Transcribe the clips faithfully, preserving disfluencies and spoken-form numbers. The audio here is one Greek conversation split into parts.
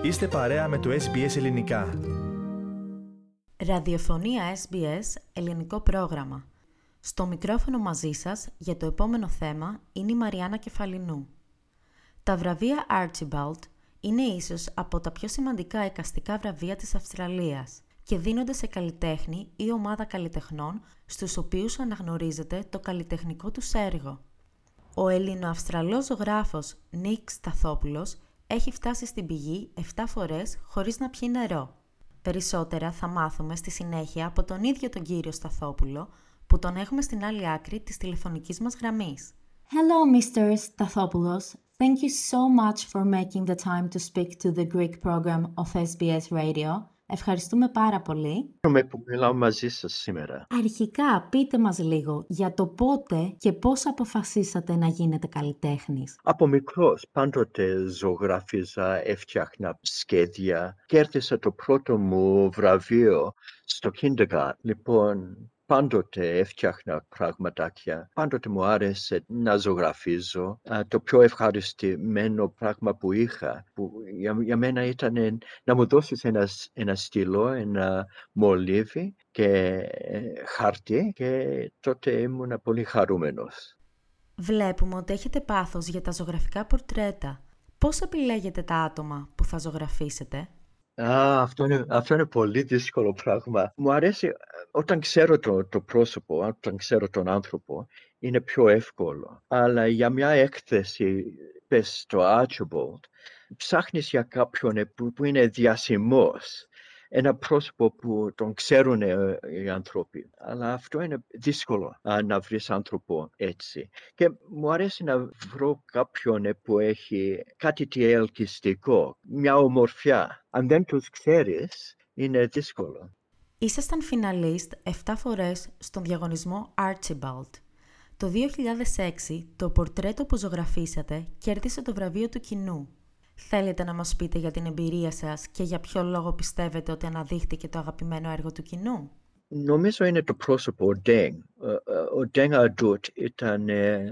Είστε παρέα με το ες μπι ες Ελληνικά. Ραδιοφωνία ες μπι ες Ελληνικό πρόγραμμα. Στο μικρόφωνο μαζί σας για το επόμενο θέμα είναι η Μαριάννα Κεφαλινού. Τα βραβεία Archibald είναι ίσως από τα πιο σημαντικά εικαστικά βραβεία της Αυστραλίας και δίνονται σε καλλιτέχνη ή ομάδα καλλιτεχνών στους οποίους αναγνωρίζεται το καλλιτεχνικό τους έργο. Ο Ελληνοαυστραλός ζωγράφος Νίκ Σταθόπουλος έχει φτάσει στην πηγή επτά φορές χωρίς να πιει νερό. Περισσότερα θα μάθουμε στη συνέχεια από τον ίδιο τον κύριο Σταθόπουλο, που τον έχουμε στην άλλη άκρη της τηλεφωνικής μας γραμμής. Hello, μίστερ Stathopoulos. Thank you so much for making the time to speak to the Greek program of ες μπι ες Radio. Ευχαριστούμε πάρα πολύ. Χαίρομαι που μιλάω μαζί σας σήμερα. Αρχικά, πείτε μας λίγο για το πότε και πώς αποφασίσατε να γίνετε καλλιτέχνης. Από μικρός πάντοτε ζωγράφιζα, έφτιαχνα σχέδια. Κέρδισα το πρώτο μου βραβείο στο kindergarten. Λοιπόν, πάντοτε έφτιαχνα πραγματάκια. Πάντοτε μου άρεσε να ζωγραφίζω. Το πιο ευχαριστημένο πράγμα που είχα, που για, για μένα ήταν να μου δώσεις ένα, ένα στυλό, ένα μολύβι και χαρτί, και τότε ήμουν πολύ χαρούμενος. Βλέπουμε ότι έχετε πάθος για τα ζωγραφικά πορτρέτα. Πώς επιλέγετε τα άτομα που θα ζωγραφίσετε? Α, αυτό είναι, αυτό είναι πολύ δύσκολο πράγμα. Μου αρέσει όταν ξέρω το, το πρόσωπο, όταν ξέρω τον άνθρωπο, είναι πιο εύκολο. Αλλά για μια έκθεση, πες το Archibald, ψάχνεις για κάποιον που, που είναι διασημός. Ένα πρόσωπο που τον ξέρουν οι άνθρωποι. Αλλά αυτό είναι δύσκολο να βρεις άνθρωπο έτσι. Και μου αρέσει να βρω κάποιον που έχει κάτι τι ελκυστικό, μια ομορφιά. Αν δεν τους ξέρεις, είναι δύσκολο. Ήσασταν φιναλίστ επτά φορές στον διαγωνισμό Archibald. Το δύο χιλιάδες έξι το πορτρέτο που ζωγραφίσατε κέρδισε το βραβείο του κοινού. Θέλετε να μας πείτε για την εμπειρία σας και για ποιο λόγο πιστεύετε ότι αναδείχθηκε το αγαπημένο έργο του κοινού? Νομίζω είναι το πρόσωπο ο Deng. Ο Deng Adut ήταν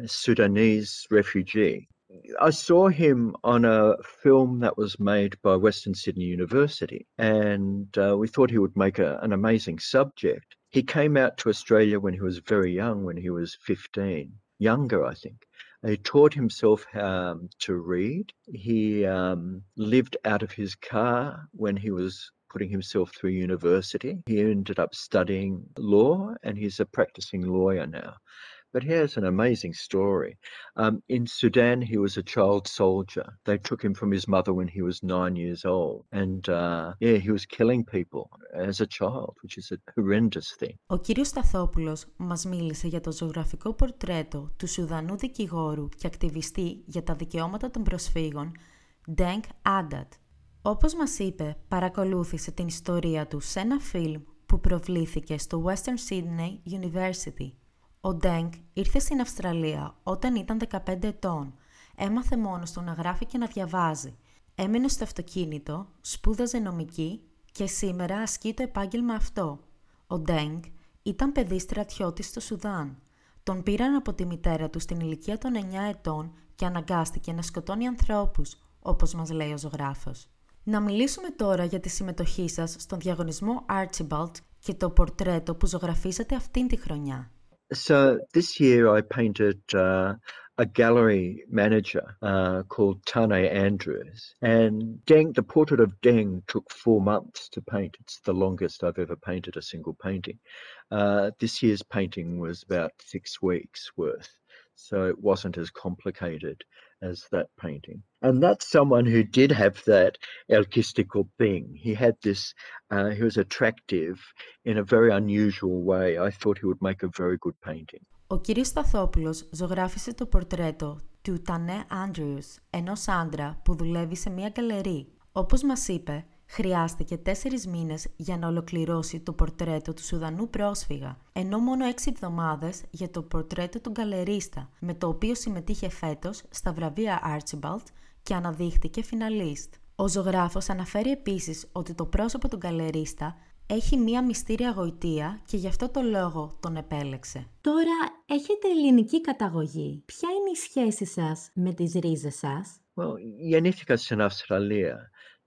Sudanese refugee. I saw him on a film that was made by Western Sydney University, and uh, we thought he would make a, an amazing subject. He came out to Australia when he was very young, when he was fifteen, younger I think. He taught himself um, to read. He um, lived out of his car when he was putting himself through university. He ended up studying law, and he's a practicing lawyer now. But he has an amazing story. Um, in Sudan, he was a child soldier. They took him from his mother when he was nine years old. And uh, yeah, he was killing people as a child, which is a horrendous thing. Ο κύριος Σταθόπουλος μας μίλησε για το ζωγραφικό πορτρέτο του Σουδανού δικηγόρου και ακτιβιστή για τα δικαιώματα των προσφύγων, Deng Adut. Όπως μας είπε, παρακολούθησε την ιστορία του σε ένα φιλμ που προβλήθηκε στο Western Sydney University. Ο Deng ήρθε στην Αυστραλία όταν ήταν δεκαπέντε ετών. Έμαθε μόνος του να γράφει και να διαβάζει. Έμενε στο αυτοκίνητο, σπούδαζε νομική και σήμερα ασκεί το επάγγελμα αυτό. Ο Deng ήταν παιδί στρατιώτης στο Σουδάν. Τον πήραν από τη μητέρα του στην ηλικία των εννιά ετών και αναγκάστηκε να σκοτώνει ανθρώπους, όπως μας λέει ο ζωγράφος. Να μιλήσουμε τώρα για τη συμμετοχή σας στον διαγωνισμό Archibald και το πορτρέτο που ζωγραφίσατε αυτήν τη χρονιά. So this year I painted uh, a gallery manager uh, called Tane Andrews, and Deng, the portrait of Deng took four months to paint. It's the longest I've ever painted a single painting. Uh, this year's painting was about six weeks worth, so it wasn't as complicated as that painting. And that's someone who did have that elkistical thing. He had this, uh, he was attractive in a very unusual way. I thought he would make a very good painting. Ο κύριος Σταθόπουλος ζωγράφισε το πορτρέτο του Τανέ Άντριους, ενός άντρα που δουλεύει σε μια γκαλερί. Όπως μας είπε, χρειάστηκε τέσσερις μήνες για να ολοκληρώσει το πορτρέτο του Σουδανού πρόσφυγα, ενώ μόνο έξι εβδομάδες για το πορτρέτο του γκαλερίστα, με το οποίο συμμετείχε φέτος στα βραβεία Archibald και αναδείχθηκε φιναλίστ. Ο ζωγράφος αναφέρει επίσης ότι το πρόσωπο του γκαλερίστα έχει μία μυστήρια γοητεία και γι' αυτό το λόγο τον επέλεξε. Τώρα έχετε ελληνική καταγωγή. Ποια είναι η σχέση σας με τις ρίζες σας? Well, γεννήθηκα στην Αυστραλία.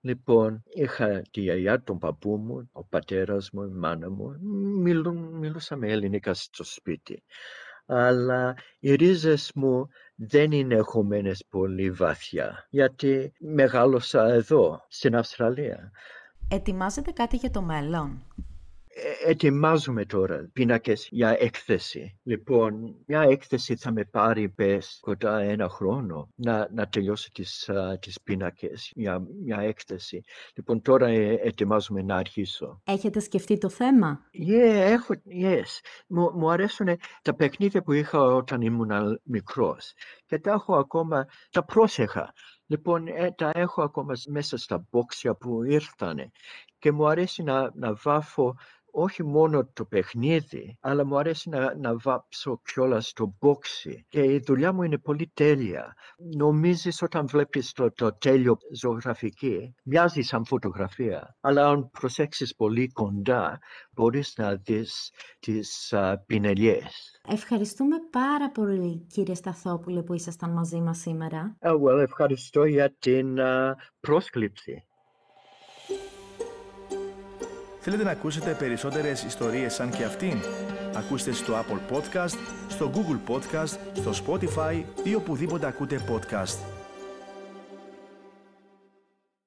Λοιπόν, είχα τη γιαγιά, τον παππού μου, ο πατέρας μου, η μάνα μου. Μιλούν, μιλούσαμε ελληνικά στο σπίτι. Αλλά οι ρίζες μου δεν είναι χωμένες πολύ βαθιά, γιατί μεγάλωσα εδώ, στην Αυστραλία. Ετοιμάζετε κάτι για το μέλλον? Ε, ετοιμάζουμε τώρα πίνακες για έκθεση. Λοιπόν, μια έκθεση θα με πάρει πες κοντά ένα χρόνο να, να τελειώσω τις, uh, τις πίνακες για μια έκθεση. Λοιπόν, τώρα ε, ετοιμάζουμε να αρχίσω. Έχετε σκεφτεί το θέμα? Yeah, έχω, yes. Μου, μου αρέσουν τα παιχνίδια που είχα όταν ήμουν μικρός και τα έχω ακόμα, τα πρόσεχα. Λοιπόν, ε, τα έχω ακόμα μέσα στα μπόξια που ήρθανε και μου αρέσει να, να βάφω όχι μόνο το παιχνίδι, αλλά μου αρέσει να, να βάψω κιόλας το μπόξι. Και η δουλειά μου είναι πολύ τέλεια. Νομίζεις όταν βλέπεις το, το τέλειο ζωγραφική, μοιάζει σαν φωτογραφία. Αλλά αν προσέξεις πολύ κοντά, μπορείς να δεις τις uh, πινελιές. Ευχαριστούμε πάρα πολύ, κύριε Σταθόπουλε, που ήσασταν μαζί μας σήμερα. Oh, well, ευχαριστώ για την uh, πρόσκληση. Θέλετε να ακούσετε περισσότερες ιστορίες σαν και αυτήν? Ακούστε στο Apple Podcast, στο Google Podcast, στο Spotify ή οπουδήποτε ακούτε podcast.